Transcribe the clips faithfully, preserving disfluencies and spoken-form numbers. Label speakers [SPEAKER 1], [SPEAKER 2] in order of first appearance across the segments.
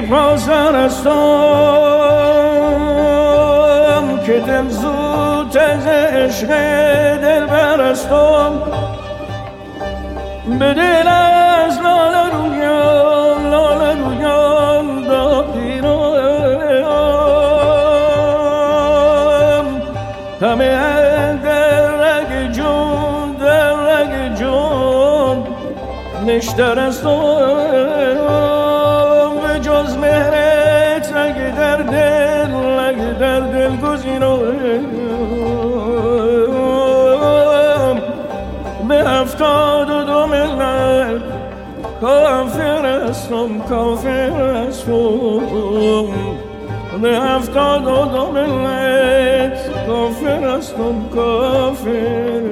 [SPEAKER 1] پاسر هستم که دل زود از عشق دل برستم به دل از لاله رویان لاله رویان داغیرم همه در رگ جون در رگ جون نشتر هستم به جز مهرت رگ در دل رگ در دل گزینم به هفتاد و دو ملت کافر هستم کافر هستم به هفتاد و دو ملت کافر هستم کافر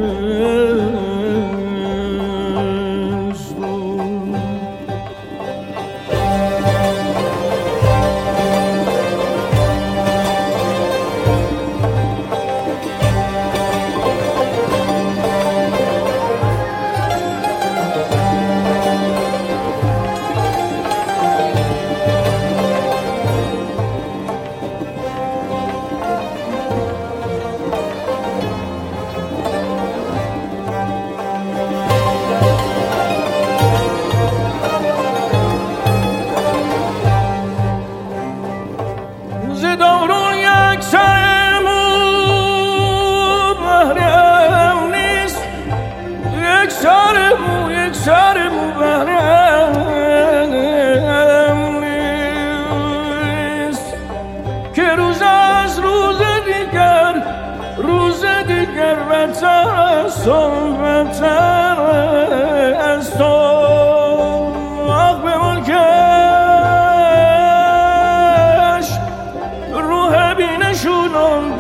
[SPEAKER 1] صحبتر از تو آق به ملکش روح بینشونم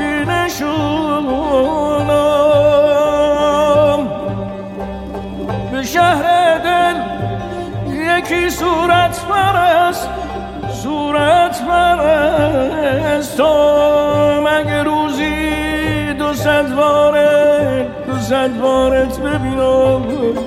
[SPEAKER 1] بینشونم به شهر دل یکی صورت پرست صورت پرست تو مگه روزی دو صد باره صد بارت ببینم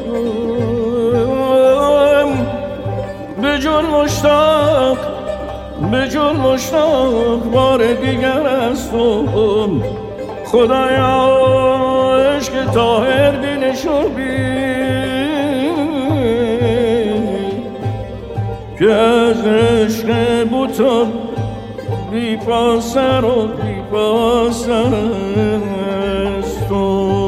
[SPEAKER 1] به جون مشتاق به جون مشتاق بار دیگر هستم خدایا عشق طاهر دلشو بین که از عشق بوتا بی پاسر و بی پاسر هستم